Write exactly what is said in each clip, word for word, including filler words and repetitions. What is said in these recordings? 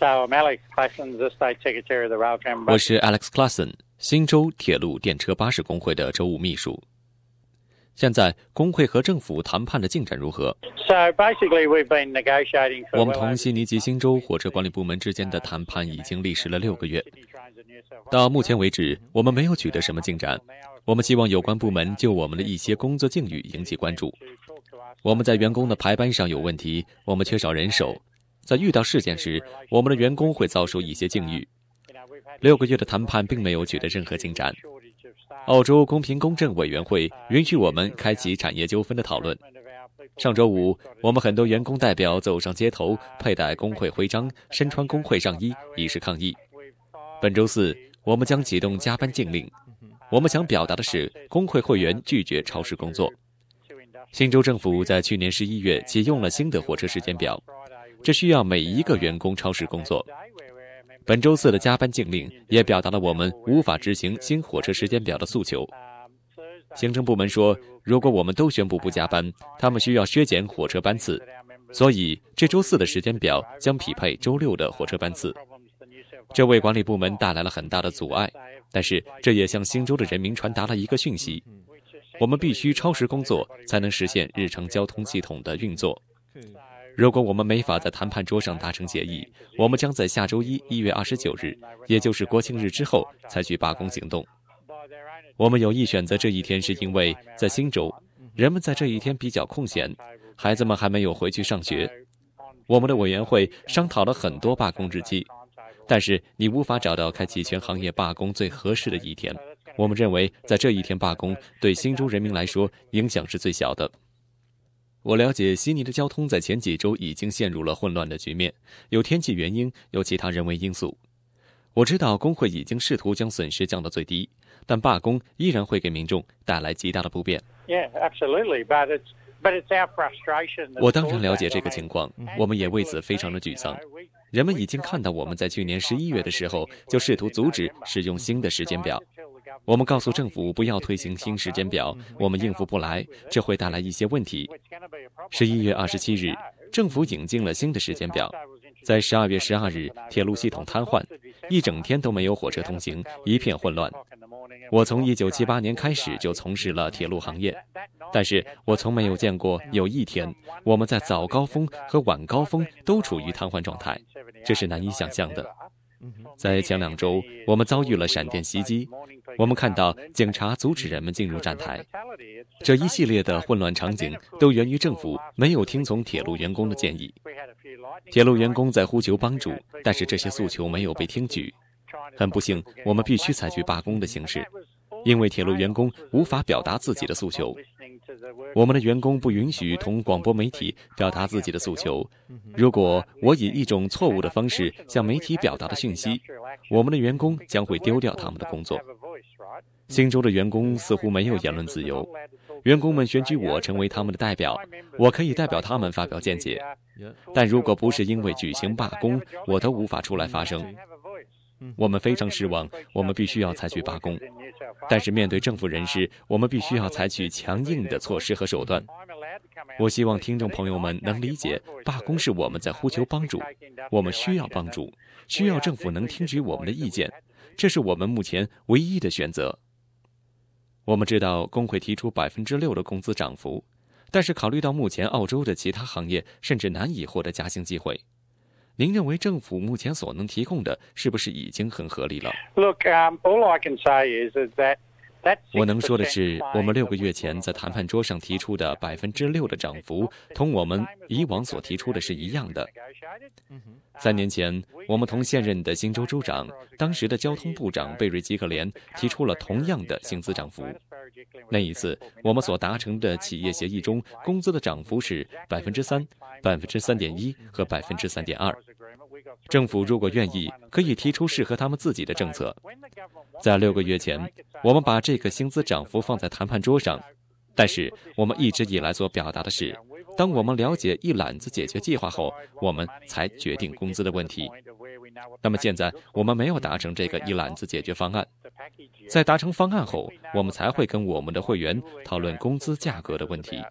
我是 Alex Klassen， 新州铁路电车巴士工会的州务秘书。现在工会和政府谈判的进展如何？ So basically, we've been negotiating for 我们同悉尼及新州火车管理部门之间的谈判已经历时了六个月，到目前为止，我们没有取得什么进展。我们希望有关部门就我们的一些工作境遇引起关注。我们在员工的排班上有问题，我们缺少人手。在遇到事件时，我们的员工会遭受一些境遇。六个月的谈判并没有取得任何进展。澳洲公平公正委员会允许我们开启产业纠纷的讨论。上周五，我们很多员工代表走上街头，佩戴工会徽章，身穿工会上衣，以示抗议。本周四，我们将启动加班禁令。我们想表达的是，工会会员拒绝超时工作。新州政府在去年十一月启用了新的火车时间表，这需要每一个员工超时工作。本周四的加班禁令也表达了我们无法执行新火车时间表的诉求。行政部门说，如果我们都宣布不加班，他们需要削减火车班次，所以这周四的时间表将匹配周六的火车班次。这为管理部门带来了很大的阻碍，但是这也向新州的人民传达了一个讯息：我们必须超时工作，才能实现日常交通系统的运作。如果我们没法在谈判桌上达成协议，我们将在下周一一月二十九日，也就是国庆日之后采取罢工行动。我们有意选择这一天，是因为在新州，人们在这一天比较空闲，孩子们还没有回去上学。我们的委员会商讨了很多罢工日期，但是你无法找到开启全行业罢工最合适的一天。我们认为在这一天罢工对新州人民来说影响是最小的。我了解悉尼的交通在前几周已经陷入了混乱的局面，有天气原因，有其他人为因素。我知道工会已经试图将损失降到最低，但罢工依然会给民众带来极大的不便。 Yeah, absolutely, but it's but it's our frustration. 我当然了解这个情况，我们也为此非常的沮丧。人们已经看到我们在去年十一月的时候就试图阻止使用新的时间表。我们告诉政府不要推行新时间表，我们应付不来，这会带来一些问题。十一月二十七日，政府引进了新的时间表。在十二月十二日，铁路系统瘫痪，一整天都没有火车通行，一片混乱。我从一九七八年开始就从事了铁路行业，但是我从没有见过有一天我们在早高峰和晚高峰都处于瘫痪状态，这是难以想象的。在前两周，我们遭遇了闪电袭击，我们看到警察阻止人们进入站台。这一系列的混乱场景都源于政府没有听从铁路员工的建议。铁路员工在呼求帮助，但是这些诉求没有被听取。很不幸，我们必须采取罢工的形式，因为铁路员工无法表达自己的诉求。我们的员工不允许同广播媒体表达自己的诉求。如果我以一种错误的方式向媒体表达的讯息，我们的员工将会丢掉他们的工作。新州的员工似乎没有言论自由。员工们选举我成为他们的代表，我可以代表他们发表见解。但如果不是因为举行罢工，我都无法出来发声。我们非常失望，我们必须要采取罢工。但是面对政府人士，我们必须要采取强硬的措施和手段。我希望听众朋友们能理解，罢工是我们在呼求帮助，我们需要帮助，需要政府能听取我们的意见，这是我们目前唯一的选择。我们知道工会提出百分之六的工资涨幅，但是考虑到目前澳洲的其他行业甚至难以获得加薪机会，您认为政府目前所能提供的是不是已经很合理了？ Look, um, all I can say is that 我能说的是，我们六个月前在谈判桌上提出的百分之六的涨幅，同我们以往所提出的是一样的。三年前，我们同现任的新州州长、当时的交通部长贝瑞基克连提出了同样的薪资涨幅。那一次，我们所达成的企业协议中，工资的涨幅是百分之三、百分之三点一和百分之三点二。政府如果愿意，可以提出适合他们自己的政策。在六个月前，我们把这个薪资涨幅放在谈判桌上，但是我们一直以来所表达的是，当我们了解一揽子解决计划后，我们才决定工资的问题。那么现在我们没有达成这个一揽子解决方案，在达成方案后，我们才会跟我们的会员讨论工资价格的问题。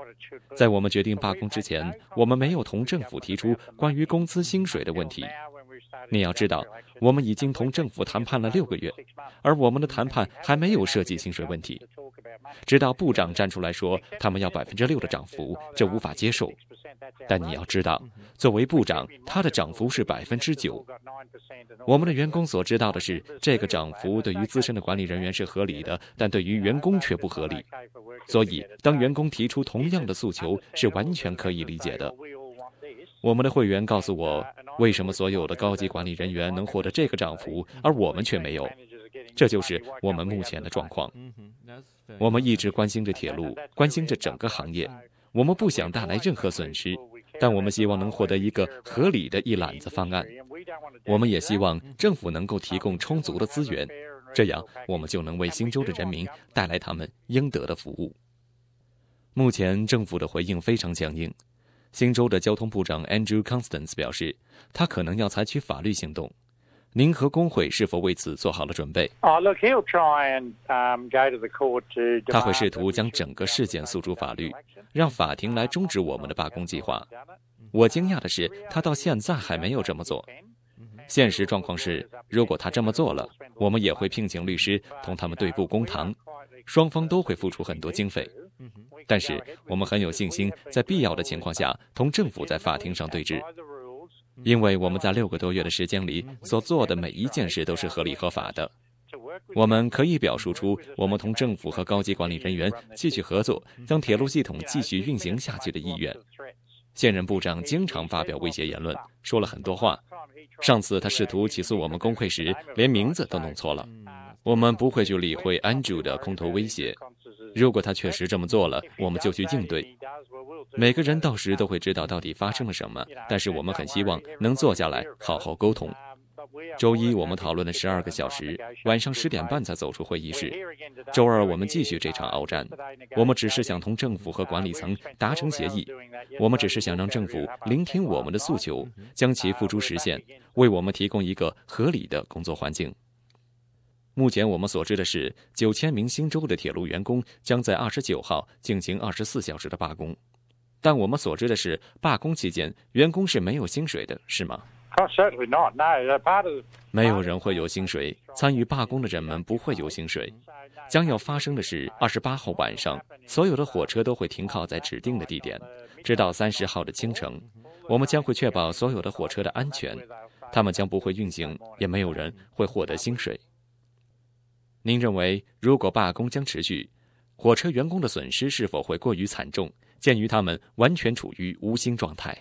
在我们决定罢工之前，我们没有同政府提出关于工资薪水的问题。 你要知道，我们已经同政府谈判了六个月，而我们的谈判还没有涉及薪水问题。直到部长站出来说他们要百分之六的涨幅，这无法接受。但你要知道，作为部长，他的涨幅是百分之九。我们的员工所知道的是，这个涨幅对于资深的管理人员是合理的，但对于员工却不合理。所以，当员工提出同样的诉求，是完全可以理解的。我们的会员告诉我，为什么所有的高级管理人员能获得这个涨幅，而我们却没有？这就是我们目前的状况。我们一直关心着铁路，关心着整个行业。我们不想带来任何损失，但我们希望能获得一个合理的一揽子方案。我们也希望政府能够提供充足的资源，这样我们就能为新州的人民带来他们应得的服务。目前政府的回应非常强硬。新州的交通部长 Andrew Constance 表示，他可能要采取法律行动。您和工会是否为此做好了准备？他会试图将整个事件诉诸法律，让法庭来终止我们的罢工计划。我惊讶的是，他到现在还没有这么做。现实状况是，如果他这么做了，我们也会聘请律师同他们对簿公堂，双方都会付出很多经费。但是我们很有信心，在必要的情况下，同政府在法庭上对峙。因为我们在六个多月的时间里所做的每一件事都是合理合法的。我们可以表述出我们同政府和高级管理人员继续合作，将铁路系统继续运行下去的意愿。现任部长经常发表威胁言论，说了很多话。上次他试图起诉我们工会时，连名字都弄错了。我们不会去理会安珠的空头威胁。如果他确实这么做了，我们就去应对。每个人到时都会知道到底发生了什么，但是我们很希望能坐下来好好沟通。周一我们讨论了十二个小时，晚上十点半才走出会议室。周二我们继续这场鏖战。我们只是想同政府和管理层达成协议，我们只是想让政府聆听我们的诉求，将其付诸实现，为我们提供一个合理的工作环境。目前我们所知的是，九千名新州的铁路员工将在二十九号进行二十四小时的罢工。但我们所知的是，罢工期间员工是没有薪水的，是吗？没有人会有薪水，参与罢工的人们不会有薪水。将要发生的是，二十八号晚上，所有的火车都会停靠在指定的地点，直到三十号的清晨。我们将会确保所有的火车的安全，他们将不会运行，也没有人会获得薪水。您认为，如果罢工将持续，火车员工的损失是否会过于惨重？鉴于他们完全处于无薪状态，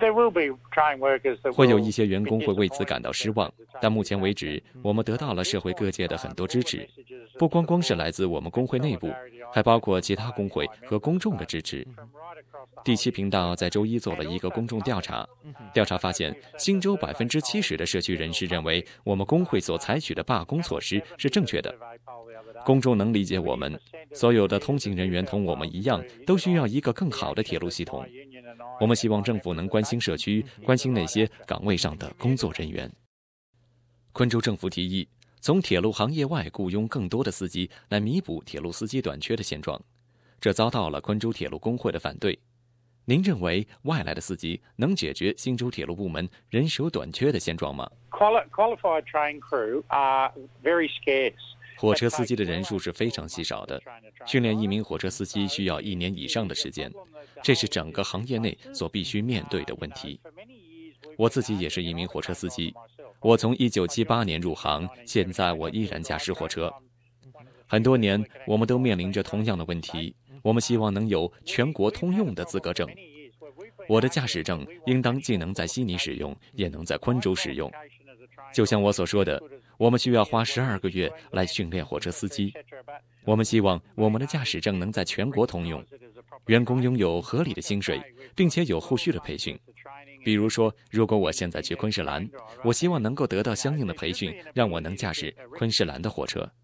会有一些员工会为此感到失望。但目前为止，我们得到了社会各界的很多支持，不光光是来自我们工会内部，还包括其他工会和公众的支持。第七频道在周一做了一个公众调查，调查发现，新州百分之七十的社区人士认为我们工会所采取的罢工措施是正确的。公众能理解我们，所有的通勤人员同我们一样，都需要一个更好的铁路系统。我们希望政府能关心社区，关心那些岗位上的工作人员。昆州政府提议从铁路行业外雇佣更多的司机，来弥补铁路司机短缺的现状，这遭到了昆州铁路工会的反对。您认为外来的司机能解决新州铁路部门人手短缺的现状吗？ Qualified train crew are very scarce. 火车司机的人数是非常稀少的，训练一名火车司机需要一年以上的时间，这是整个行业内所必须面对的问题。我自己也是一名火车司机，我从一九七八年入行，现在我依然驾驶火车。很多年，我们都面临着同样的问题，我们希望能有全国通用的资格证。我的驾驶证应当既能在悉尼使用，也能在昆州使用。就像我所说的，我们需要花十二个月来训练火车司机。我们希望我们的驾驶证能在全国通用，员工拥有合理的薪水，并且有后续的培训。比如说，如果我现在去昆士兰，我希望能够得到相应的培训，让我能驾驶昆士兰的火车。